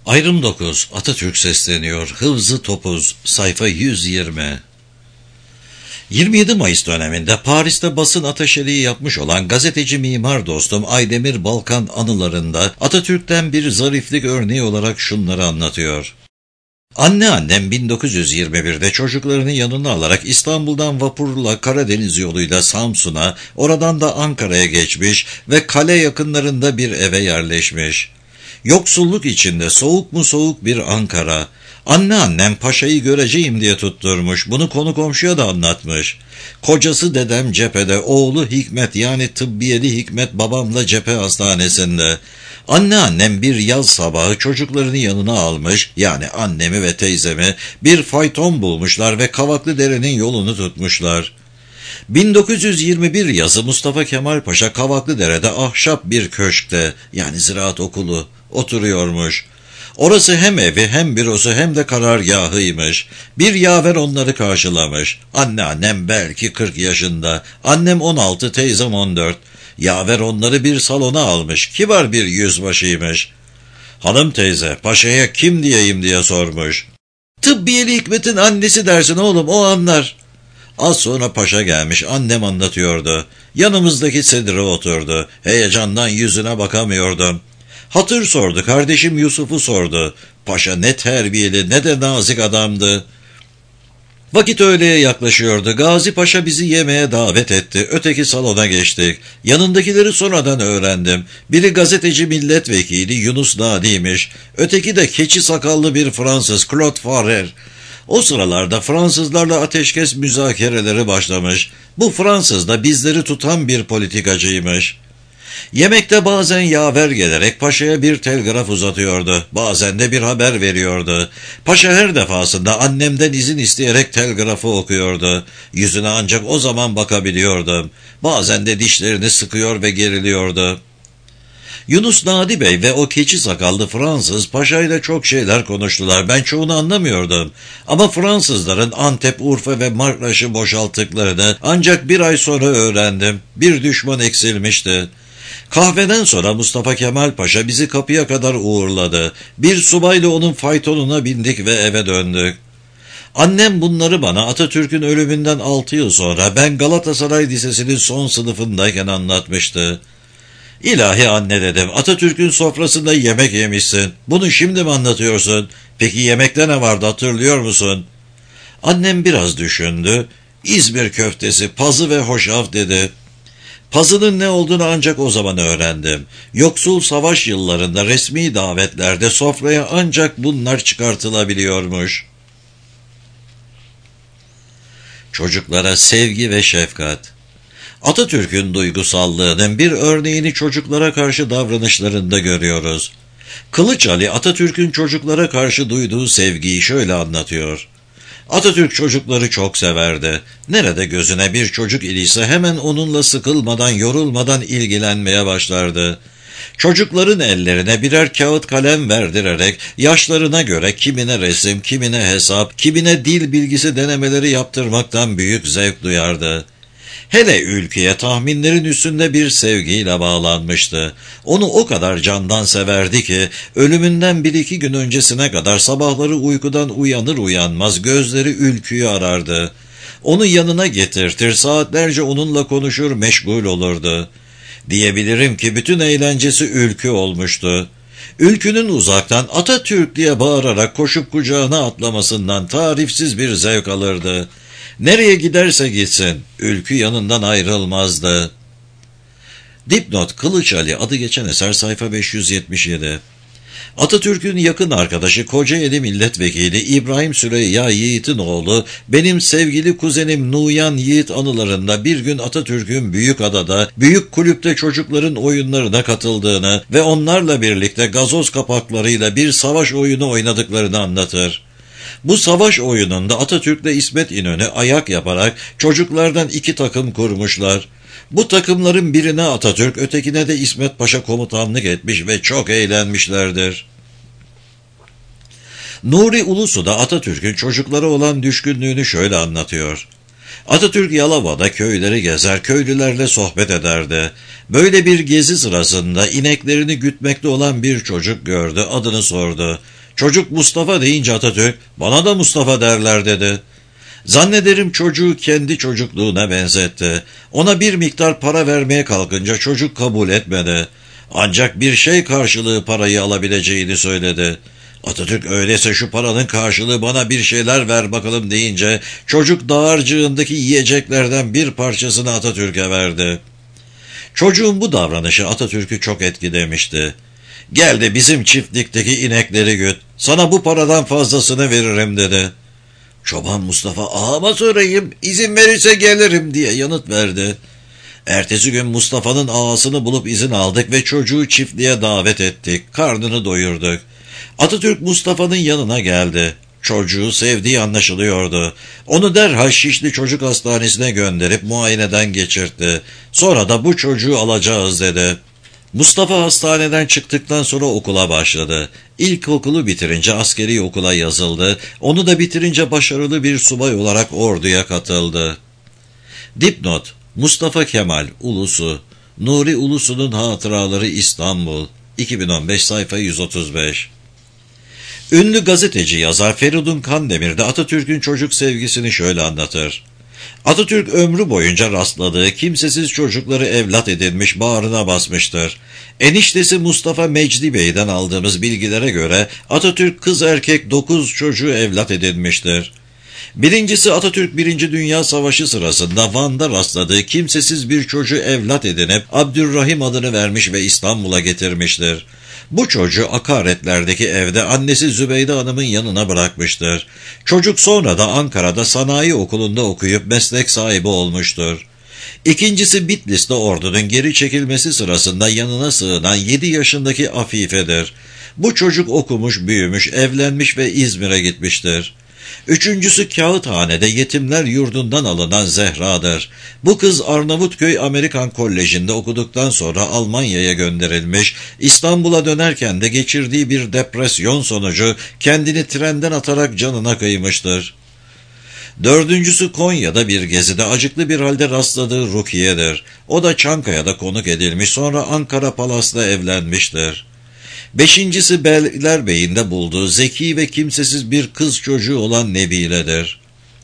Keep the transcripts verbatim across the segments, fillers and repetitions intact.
Ayrım dokuz. Atatürk sesleniyor. Hıfzı Topuz. Sayfa yüz yirmi. yirmi yedi Mayıs döneminde Paris'te basın ataşeliği yapmış olan gazeteci mimar dostum Aydemir Balkan anılarında Atatürk'ten bir zariflik örneği olarak şunları anlatıyor. Anneannem bin dokuz yüz yirmi birde çocuklarını yanına alarak İstanbul'dan vapurla Karadeniz yoluyla Samsun'a, oradan da Ankara'ya geçmiş ve kale yakınlarında bir eve yerleşmiş. Yoksulluk içinde soğuk mu soğuk bir Ankara. Anneannem paşayı göreceğim diye tutturmuş. Bunu konu komşuya da anlatmış. Kocası dedem cephede, oğlu Hikmet yani tıbbiyeli Hikmet babamla cephe hastanesinde. Anneannem bir yaz sabahı çocuklarını yanına almış, yani annemi ve teyzemi, bir fayton bulmuşlar ve Kavaklıdere'nin yolunu tutmuşlar. bin dokuz yüz yirmi bir yazı Mustafa Kemal Paşa Kavaklıdere'de ahşap bir köşkte, yani ziraat okulu, oturuyormuş. Orası hem evi hem bürosu hem de karargahıymış. Bir yaver onları karşılamış. Anneannem belki kırk yaşında, annem on altı, teyzem on dört. Yaver onları bir salona almış, kibar bir yüzbaşıymış. Hanım teyze, paşaya kim diyeyim diye sormuş. Tıbbiyeli Hikmet'in annesi dersin oğlum, o anlar. Az sonra paşa gelmiş, annem anlatıyordu. Yanımızdaki sedire oturdu. Heyecandan yüzüne bakamıyordum. Hatır sordu, kardeşim Yusuf'u sordu. Paşa ne terbiyeli ne de nazik adamdı. Vakit öğleye yaklaşıyordu. Gazi Paşa bizi yemeğe davet etti. Öteki salona geçtik. Yanındakileri sonradan öğrendim. Biri gazeteci milletvekili Yunus Nadi'ymiş. Öteki de keçi sakallı bir Fransız, Claude Farrer. O sıralarda Fransızlarla ateşkes müzakereleri başlamış. Bu Fransız da bizleri tutan bir politikacıymış. Yemekte bazen yaver gelerek paşaya bir telgraf uzatıyordu. Bazen de bir haber veriyordu. Paşa her defasında annemden izin isteyerek telgrafı okuyordu. Yüzüne ancak o zaman bakabiliyordum. Bazen de dişlerini sıkıyor ve geriliyordu. Yunus Nadi Bey ve o keçi sakallı Fransız paşayla çok şeyler konuştular. Ben çoğunu anlamıyordum. Ama Fransızların Antep, Urfa ve Maraş'ı boşalttıklarını ancak bir ay sonra öğrendim. Bir düşman eksilmişti. Kahveden sonra Mustafa Kemal Paşa bizi kapıya kadar uğurladı. Bir subayla onun faytonuna bindik ve eve döndük. Annem bunları bana Atatürk'ün ölümünden altı yıl sonra ben Galatasaray Lisesi'nin son sınıfındayken anlatmıştı. İlahi anne dedim, Atatürk'ün sofrasında yemek yemişsin. Bunu şimdi mi anlatıyorsun? Peki yemekte ne vardı, hatırlıyor musun? Annem biraz düşündü. İzmir köftesi, pazı ve hoşaf dedi. Pazının ne olduğunu ancak o zaman öğrendim. Yoksul savaş yıllarında resmi davetlerde sofraya ancak bunlar çıkartılabiliyormuş. Çocuklara sevgi ve şefkat. Atatürk'ün duygusallığının bir örneğini çocuklara karşı davranışlarında görüyoruz. Kılıç Ali, Atatürk'ün çocuklara karşı duyduğu sevgiyi şöyle anlatıyor. Atatürk çocukları çok severdi. Nerede gözüne bir çocuk iliyse hemen onunla sıkılmadan, yorulmadan ilgilenmeye başlardı. Çocukların ellerine birer kağıt kalem verdirerek yaşlarına göre kimine resim, kimine hesap, kimine dil bilgisi denemeleri yaptırmaktan büyük zevk duyardı. Hele ülkeye tahminlerin üstünde bir sevgiyle bağlanmıştı. Onu o kadar candan severdi ki ölümünden bir iki gün öncesine kadar sabahları uykudan uyanır uyanmaz gözleri ülküyü arardı. Onu yanına getirtir, saatlerce onunla konuşur, meşgul olurdu. Diyebilirim ki bütün eğlencesi ülkü olmuştu. Ülkünün uzaktan Atatürk diye bağırarak koşup kucağına atlamasından tarifsiz bir zevk alırdı. Nereye giderse gitsin, ülkü yanından ayrılmazdı. Dipnot: Kılıç Ali, adı geçen eser, sayfa beş yüz yetmiş yedi. Atatürk'ün yakın arkadaşı Kocaeli Milletvekili İbrahim Süreyya Yiğit'in oğlu, benim sevgili kuzenim Nuyan Yiğit anılarında bir gün Atatürk'ün Büyükada'da büyük kulüpte çocukların oyunlarına katıldığını ve onlarla birlikte gazoz kapaklarıyla bir savaş oyunu oynadıklarını anlatır. Bu savaş oyununda Atatürk'le İsmet İnönü ayak yaparak çocuklardan iki takım kurmuşlar. Bu takımların birine Atatürk, ötekine de İsmet Paşa komutanlık etmiş ve çok eğlenmişlerdir. Nuri Ulusu da Atatürk'ün çocuklara olan düşkünlüğünü şöyle anlatıyor. Atatürk Yalova'da köyleri gezer, köylülerle sohbet ederdi. Böyle bir gezi sırasında ineklerini gütmekte olan bir çocuk gördü, adını sordu. Çocuk Mustafa deyince Atatürk, bana da Mustafa derler dedi. Zannederim çocuğu kendi çocukluğuna benzetti. Ona bir miktar para vermeye kalkınca çocuk kabul etmedi. Ancak bir şey karşılığı parayı alabileceğini söyledi. Atatürk öyleyse şu paranın karşılığı bana bir şeyler ver bakalım deyince çocuk dağarcığındaki yiyeceklerden bir parçasını Atatürk'e verdi. Çocuğun bu davranışı Atatürk'ü çok etkilemişti. Gel de bizim çiftlikteki inekleri güt, sana bu paradan fazlasını veririm dedi. Çoban Mustafa ağama sorayım, izin verirse gelirim diye yanıt verdi. Ertesi gün Mustafa'nın ağasını bulup izin aldık ve çocuğu çiftliğe davet ettik, karnını doyurduk. Atatürk Mustafa'nın yanına geldi. Çocuğu sevdiği anlaşılıyordu. Onu derhal Şişli Çocuk Hastanesi'ne gönderip muayeneden geçirtti. Sonra da bu çocuğu alacağız dedi. Mustafa hastaneden çıktıktan sonra okula başladı. İlkokulu bitirince askeri okula yazıldı. Onu da bitirince başarılı bir subay olarak orduya katıldı. Dipnot: Mustafa Kemal Ulusu, Nuri Ulusu'nun Hatıraları İstanbul, iki bin on beş sayfa yüz otuz beş. Ünlü gazeteci yazar Feridun Kandemir de Atatürk'ün çocuk sevgisini şöyle anlatır. Atatürk ömrü boyunca rastladığı kimsesiz çocukları evlat edinmiş, bağrına basmıştır. Eniştesi Mustafa Mecdi Bey'den aldığımız bilgilere göre Atatürk kız erkek dokuz çocuğu evlat edinmiştir. Birincisi Atatürk Birinci Dünya Savaşı sırasında Van'da rastladığı kimsesiz bir çocuğu evlat edinip Abdurrahim adını vermiş ve İstanbul'a getirmiştir. Bu çocuğu Akaretler'deki evde annesi Zübeyde Hanım'ın yanına bırakmıştır. Çocuk sonra da Ankara'da sanayi okulunda okuyup meslek sahibi olmuştur. İkincisi Bitlis'te ordunun geri çekilmesi sırasında yanına sığınan yedi yaşındaki Afife'dir. Bu çocuk okumuş, büyümüş, evlenmiş ve İzmir'e gitmiştir. Üçüncüsü Kağıthane'de yetimler yurdundan alınan Zehra'dır. Bu kız Arnavutköy Amerikan Koleji'nde okuduktan sonra Almanya'ya gönderilmiş, İstanbul'a dönerken de geçirdiği bir depresyon sonucu kendini trenden atarak canına kıymıştır. Dördüncüsü Konya'da bir gezide acıklı bir halde rastladığı Rukiye'dir. O da Çankaya'da konuk edilmiş, sonra Ankara Palas'ta evlenmiştir. Beşincisi Beylerbeyi'nde bulduğu zeki ve kimsesiz bir kız çocuğu olan Nebile'dir.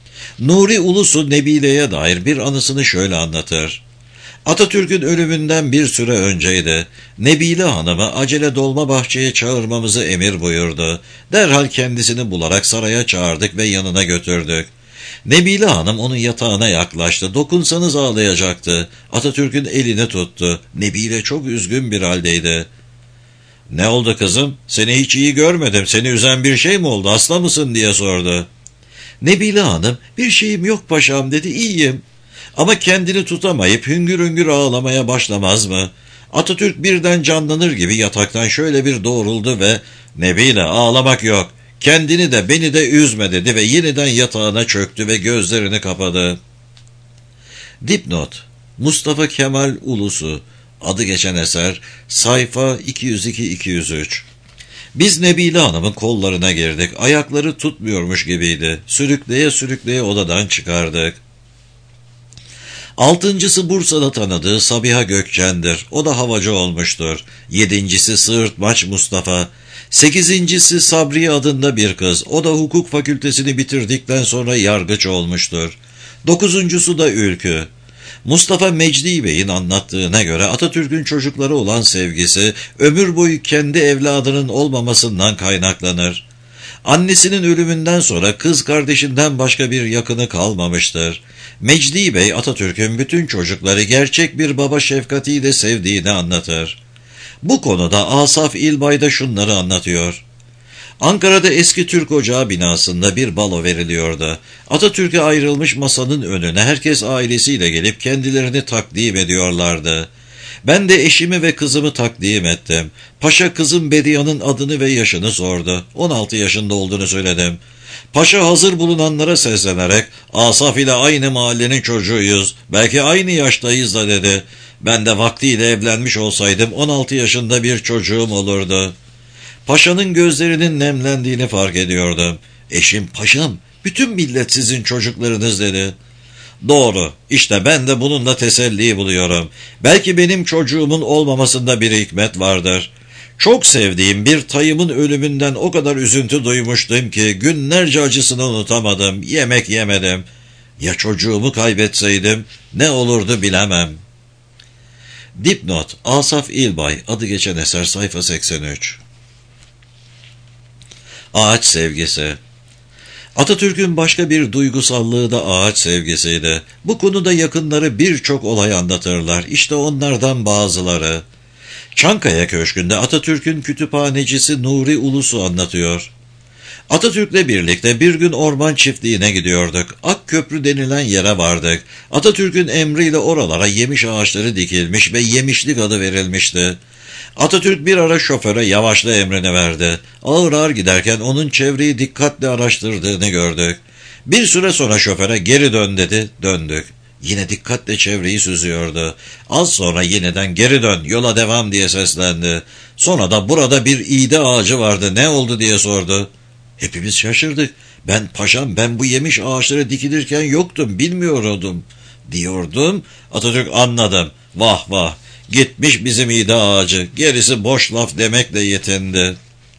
Nuri Ulusu Nebile'ye dair bir anısını şöyle anlatır. Atatürk'ün ölümünden bir süre önceydi. Nebile Hanım'ı acele Dolmabahçe'ye çağırmamızı emir buyurdu. Derhal kendisini bularak saraya çağırdık ve yanına götürdük. Nebile Hanım onun yatağına yaklaştı. Dokunsanız ağlayacaktı. Atatürk'ün elini tuttu. Nebile çok üzgün bir haldeydi. "Ne oldu kızım? Seni hiç iyi görmedim. Seni üzen bir şey mi oldu? Hasta mısın?" diye sordu. Nebile Hanım, "Bir şeyim yok paşam" dedi, "iyiyim." Ama kendini tutamayıp hüngür hüngür ağlamaya başlamaz mı? Atatürk birden canlanır gibi yataktan şöyle bir doğruldu ve "Nebile, ağlamak yok. Kendini de beni de üzme" dedi ve yeniden yatağına çöktü ve gözlerini kapadı. Dipnot: Mustafa Kemal Ulusu, adı geçen eser, sayfa iki yüz iki iki yüz üç. Biz Nebile Hanım'ın kollarına girdik. Ayakları tutmuyormuş gibiydi. Sürükleye sürükleye odadan çıkardık. Altıncısı Bursa'da tanıdığı Sabiha Gökçen'dir. O da havacı olmuştur. Yedincisi Sığırtmaç Mustafa. Sekizincisi Sabriye adında bir kız. O da hukuk fakültesini bitirdikten sonra yargıç olmuştur. Dokuzuncusu da Ülkü. Mustafa Mecdi Bey'in anlattığına göre Atatürk'ün çocukları olan sevgisi ömür boyu kendi evladının olmamasından kaynaklanır. Annesinin ölümünden sonra kız kardeşinden başka bir yakını kalmamıştır. Mecdi Bey Atatürk'ün bütün çocukları gerçek bir baba şefkatiyle sevdiğini anlatır. Bu konuda Asaf İlbay da şunları anlatıyor. Ankara'da eski Türk Ocağı binasında bir balo veriliyordu. Atatürk'e ayrılmış masanın önüne herkes ailesiyle gelip kendilerini takdim ediyorlardı. Ben de eşimi ve kızımı takdim ettim. Paşa kızım Bediye'nin adını ve yaşını sordu. on altı yaşında olduğunu söyledim. Paşa hazır bulunanlara seslenerek "Asaf ile aynı mahallenin çocuğuyuz, belki aynı yaştayız" da dedi. Ben de vaktiyle evlenmiş olsaydım on altı yaşında bir çocuğum olurdu. Paşanın gözlerinin nemlendiğini fark ediyordum. Eşim, "Paşam, bütün millet sizin çocuklarınız" dedi. Doğru, işte ben de bununla teselli buluyorum. Belki benim çocuğumun olmamasında bir hikmet vardır. Çok sevdiğim bir tayımın ölümünden o kadar üzüntü duymuştum ki günlerce acısını unutamadım, yemek yemedim. Ya çocuğumu kaybetseydim ne olurdu bilemem. Dipnot: Asaf İlbay, adı geçen eser, sayfa seksen üç. Ağaç sevgisi. Atatürk'ün başka bir duygusallığı da ağaç sevgisiydi. Bu konuda yakınları birçok olay anlatırlar. İşte onlardan bazıları. Çankaya Köşkü'nde Atatürk'ün kütüphanecisi Nuri Ulusu anlatıyor. Atatürk'le birlikte bir gün orman çiftliğine gidiyorduk. Akköprü denilen yere vardık. Atatürk'ün emriyle oralara yemiş ağaçları dikilmiş ve yemişlik adı verilmişti. Atatürk bir ara şoföre yavaşla emrini verdi. Ağır ağır giderken onun çevreyi dikkatle araştırdığını gördük. Bir süre sonra şoföre geri dön dedi, döndük. Yine dikkatle çevreyi süzüyordu. Az sonra yeniden geri dön, yola devam diye seslendi. Sonra da burada bir iğde ağacı vardı, ne oldu diye sordu. Hepimiz şaşırdık. Ben paşam, ben bu yemiş ağaçları dikilirken yoktum, bilmiyordum diyordum. Atatürk anladım. Vah vah, gitmiş bizim iğde ağacı, gerisi boş laf demekle yetindi.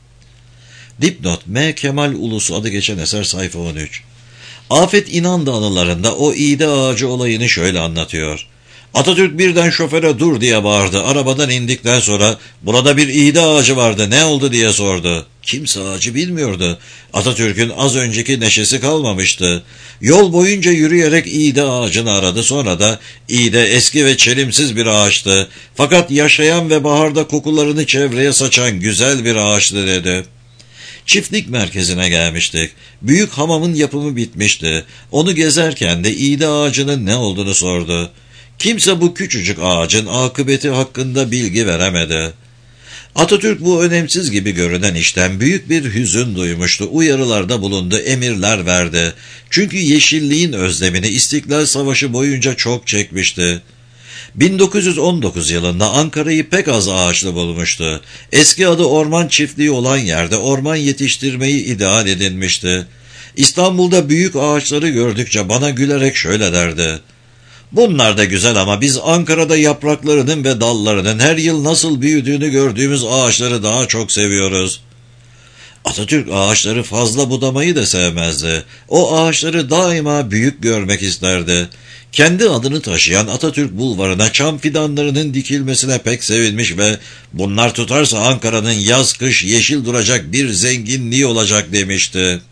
Dipnot: M. Kemal Ulusu, adı geçen eser, sayfa on üç. Afet İnandı anılarında o iğde ağacı olayını şöyle anlatıyor. Atatürk birden şoföre dur diye bağırdı. Arabadan indikten sonra burada bir iğde ağacı vardı, ne oldu diye sordu. Kimse ağacı bilmiyordu. Atatürk'ün az önceki neşesi kalmamıştı. Yol boyunca yürüyerek iğde ağacını aradı. Sonra da iğde eski ve çelimsiz bir ağaçtı. Fakat yaşayan ve baharda kokularını çevreye saçan güzel bir ağaçtı dedi. Çiftlik merkezine gelmiştik. Büyük hamamın yapımı bitmişti. Onu gezerken de iğde ağacının ne olduğunu sordu. Kimse bu küçücük ağacın akıbeti hakkında bilgi veremedi. Atatürk bu önemsiz gibi görünen işten büyük bir hüzün duymuştu. Uyarılarda bulundu, emirler verdi. Çünkü yeşilliğin özlemini İstiklal Savaşı boyunca çok çekmişti. bin dokuz yüz on dokuz yılında Ankara'yı pek az ağaçlı bulmuştu. Eski adı orman çiftliği olan yerde orman yetiştirmeyi ideal edinmişti. İstanbul'da büyük ağaçları gördükçe bana gülerek şöyle derdi. Bunlar da güzel ama biz Ankara'da yapraklarının ve dallarının her yıl nasıl büyüdüğünü gördüğümüz ağaçları daha çok seviyoruz. Atatürk ağaçları fazla budamayı da sevmezdi. O ağaçları daima büyük görmek isterdi. Kendi adını taşıyan Atatürk Bulvarı'na çam fidanlarının dikilmesine pek sevinmiş ve bunlar tutarsa Ankara'nın yaz kış yeşil duracak bir zenginliği olacak demişti.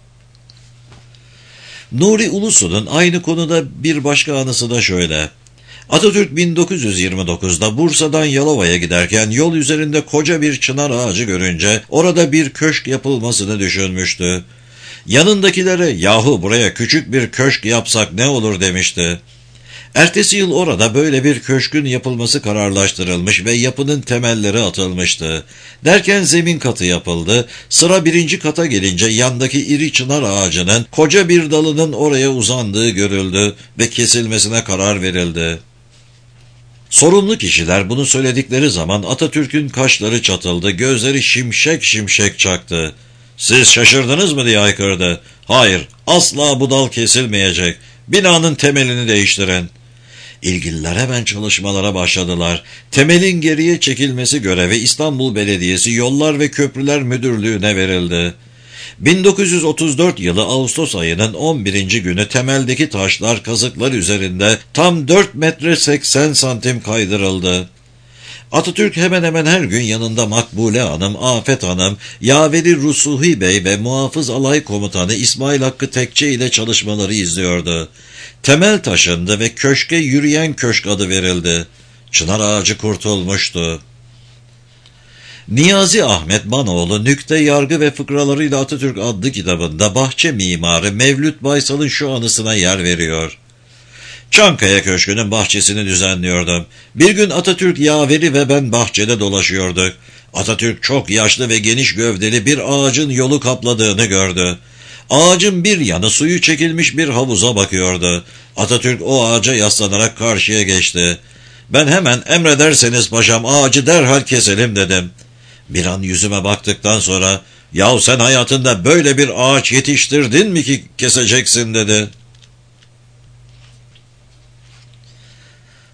Nuri Ulusu'nun aynı konuda bir başka anısı da şöyle. Atatürk bin dokuz yüz yirmi dokuzda Bursa'dan Yalova'ya giderken yol üzerinde koca bir çınar ağacı görünce orada bir köşk yapılmasını düşünmüştü. Yanındakilere yahu buraya küçük bir köşk yapsak ne olur demişti. Ertesi yıl orada böyle bir köşkün yapılması kararlaştırılmış ve yapının temelleri atılmıştı. Derken zemin katı yapıldı. Sıra birinci kata gelince yandaki iri çınar ağacının koca bir dalının oraya uzandığı görüldü ve kesilmesine karar verildi. Sorumlu kişiler bunu söyledikleri zaman Atatürk'ün kaşları çatıldı, gözleri şimşek şimşek çaktı. "Siz şaşırdınız mı?" diye haykırdı. "Hayır, asla bu dal kesilmeyecek. Binanın temelini değiştirin." İlgililer hemen çalışmalara başladılar. Temelin geriye çekilmesi görevi İstanbul Belediyesi Yollar ve Köprüler Müdürlüğü'ne verildi. bin dokuz yüz otuz dört yılı Ağustos ayının on birinci günü temeldeki taşlar kazıklar üzerinde tam dört metre seksen santim kaydırıldı. Atatürk hemen hemen her gün yanında Makbule Hanım, Afet Hanım, Yaveri Rusuhi Bey ve Muhafız Alay Komutanı İsmail Hakkı Tekçe ile çalışmaları izliyordu. Temel taşındı ve köşke yürüyen köşk adı verildi. Çınar ağacı kurtulmuştu. Niyazi Ahmet Banoğlu Nükte Yargı ve Fıkralarıyla Atatürk adlı kitabında bahçe mimarı Mevlüt Baysal'ın şu anısına yer veriyor. Çankaya Köşkü'nün bahçesini düzenliyordum. Bir gün Atatürk, Yaveri ve ben bahçede dolaşıyorduk. Atatürk çok yaşlı ve geniş gövdeli bir ağacın yolu kapladığını gördü. Ağacın bir yanı suyu çekilmiş bir havuza bakıyordu. Atatürk o ağaca yaslanarak karşıya geçti. Ben hemen "Emrederseniz paşam, ağacı derhal keselim" dedim. Bir an yüzüme baktıktan sonra "Yahu sen hayatında böyle bir ağaç yetiştirdin mi ki keseceksin?" dedi.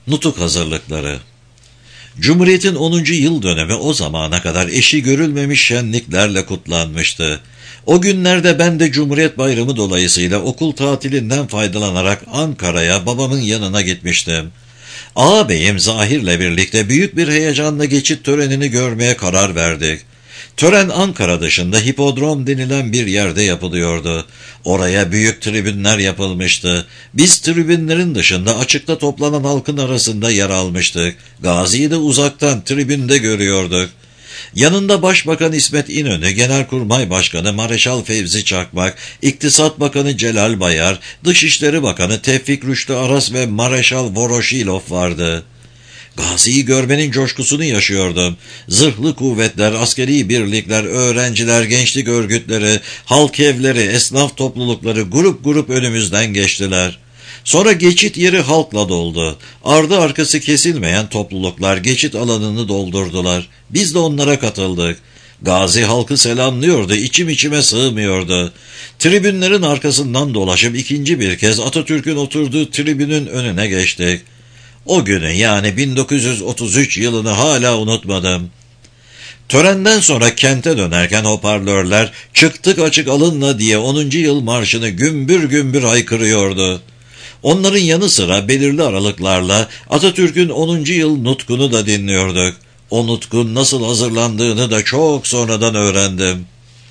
Nutuk hazırlıkları. Cumhuriyet'in onuncu yıl dönemi o zamana kadar eşi görülmemiş şenliklerle kutlanmıştı. O günlerde ben de Cumhuriyet Bayramı dolayısıyla okul tatilinden faydalanarak Ankara'ya babamın yanına gitmiştim. Ağabeyim Zahir'le birlikte büyük bir heyecanla geçit törenini görmeye karar verdik. Tören Ankara dışında hipodrom denilen bir yerde yapılıyordu. Oraya büyük tribünler yapılmıştı. Biz tribünlerin dışında açıkta toplanan halkın arasında yer almıştık. Gazi'yi de uzaktan tribünde görüyorduk. Yanında Başbakan İsmet İnönü, Genelkurmay Başkanı Mareşal Fevzi Çakmak, İktisat Bakanı Celal Bayar, Dışişleri Bakanı Tevfik Rüştü Aras ve Mareşal Voroşilov vardı. Gazi'yi görmenin coşkusunu yaşıyordum. Zırhlı kuvvetler, askeri birlikler, öğrenciler, gençlik örgütleri, halk evleri, esnaf toplulukları grup grup önümüzden geçtiler. Sonra geçit yeri halkla doldu. Ardı arkası kesilmeyen topluluklar geçit alanını doldurdular. Biz de onlara katıldık. Gazi halkı selamlıyordu, içim içime sığmıyordu. Tribünlerin arkasından dolaşıp ikinci bir kez Atatürk'ün oturduğu tribünün önüne geçtik. O günü, yani bin dokuz yüz otuz üç yılını hala unutmadım. Törenden sonra kente dönerken hoparlörler "Çıktık açık alınla" diye onuncu yıl marşını gümbür gümbür haykırıyordu. Onların yanı sıra belirli aralıklarla Atatürk'ün onuncu yıl nutkunu da dinliyorduk. O nutkun nasıl hazırlandığını da çok sonradan öğrendim.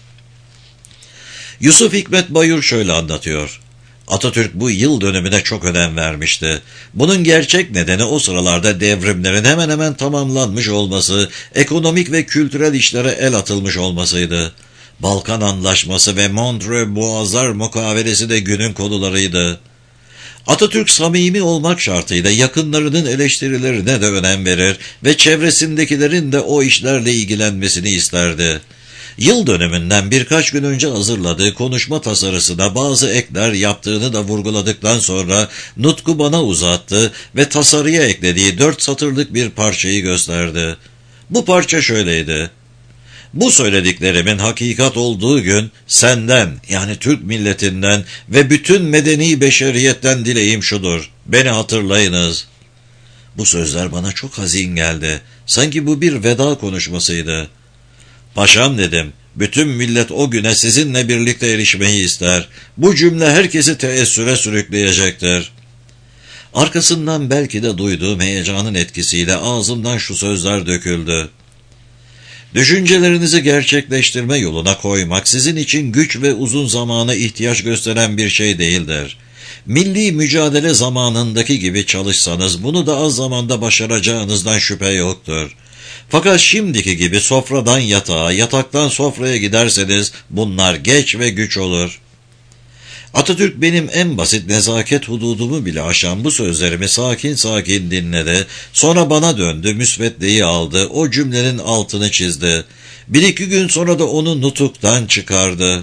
Yusuf Hikmet Bayur şöyle anlatıyor. Atatürk bu yıl dönümüne çok önem vermişti. Bunun gerçek nedeni o sıralarda devrimlerin hemen hemen tamamlanmış olması, ekonomik ve kültürel işlere el atılmış olmasıydı. Balkan Anlaşması ve Montreux Boğazlar Mukavelesi de günün konularıydı. Atatürk samimi olmak şartıyla yakınlarının eleştirilerine de önem verir ve çevresindekilerin de o işlerle ilgilenmesini isterdi. Yıl dönümünden birkaç gün önce hazırladığı konuşma tasarısına bazı ekler yaptığını da vurguladıktan sonra nutku bana uzattı ve tasarıya eklediği dört satırlık bir parçayı gösterdi. Bu parça şöyleydi. Bu söylediklerimin hakikat olduğu gün senden, yani Türk milletinden ve bütün medeni beşeriyetten dileğim şudur: beni hatırlayınız. Bu sözler bana çok hazin geldi. Sanki bu bir veda konuşmasıydı. Paşam dedim, bütün millet o güne sizinle birlikte erişmeyi ister. Bu cümle herkesi teessüre sürükleyecektir. Arkasından belki de duyduğum heyecanın etkisiyle ağzımdan şu sözler döküldü. Düşüncelerinizi gerçekleştirme yoluna koymak sizin için güç ve uzun zamana ihtiyaç gösteren bir şey değildir. Milli mücadele zamanındaki gibi çalışsanız bunu da az zamanda başaracağınızdan şüphe yoktur. Fakat şimdiki gibi sofradan yatağa, yataktan sofraya giderseniz bunlar geç ve güç olur. Atatürk benim en basit nezaket hududumu bile aşan bu sözlerimi sakin sakin dinledi. Sonra bana döndü, müsveddeyi aldı, o cümlenin altını çizdi. Bir iki gün sonra da onu nutuktan çıkardı.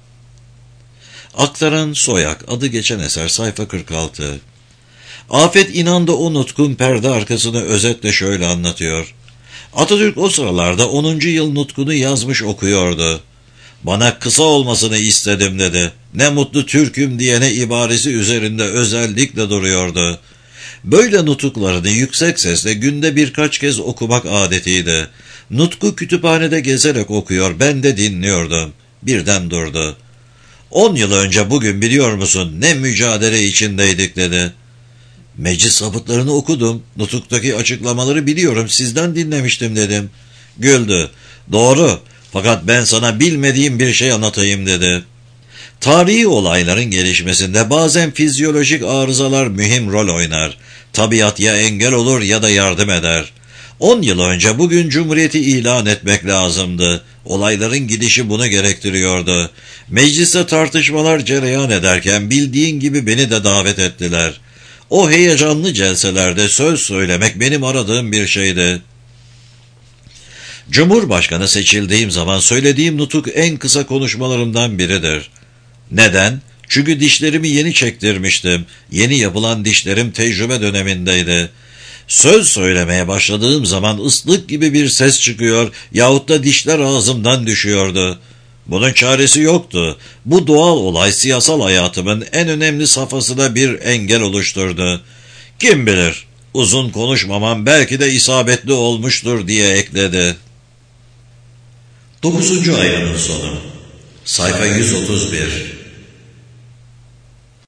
Aktaran Soyak, adı geçen eser, sayfa kırk altı. Afet İnan da o nutkun perde arkasını özetle şöyle anlatıyor. Atatürk o sıralarda onuncu yıl nutkunu yazmış okuyordu. Bana kısa olmasını istedim dedi. Ne mutlu Türk'üm diyene ibaresi üzerinde özellikle duruyordu. Böyle nutuklarını yüksek sesle günde birkaç kez okumak adetiydi. Nutku kütüphanede gezerek okuyor, ben de dinliyordum. Birden durdu. On yıl önce bugün biliyor musun ne mücadele içindeydik dedi. Meclis zabıtlarını okudum. Nutuktaki açıklamaları biliyorum, sizden dinlemiştim dedim. Güldü. Doğru, fakat ben sana bilmediğim bir şey anlatayım dedi. Tarihi olayların gelişmesinde bazen fizyolojik arızalar mühim rol oynar. Tabiat ya engel olur ya da yardım eder. On yıl önce bugün Cumhuriyeti ilan etmek lazımdı. Olayların gidişi bunu gerektiriyordu. Mecliste tartışmalar cereyan ederken bildiğin gibi beni de davet ettiler. O heyecanlı celselerde söz söylemek benim aradığım bir şeydi. Cumhurbaşkanı seçildiğim zaman söylediğim nutuk en kısa konuşmalarımdan biridir. Neden? Çünkü dişlerimi yeni çektirmiştim. Yeni yapılan dişlerim tecrübe dönemindeydi. Söz söylemeye başladığım zaman ıslık gibi bir ses çıkıyor yahut da dişler ağzımdan düşüyordu. Bunun çaresi yoktu. Bu doğal olay siyasal hayatımın en önemli safhasına bir engel oluşturdu. Kim bilir, Uzun konuşmamam belki de isabetli olmuştur diye ekledi. Dokuzuncu ayrının sonu. Sayfa yüz otuz bir.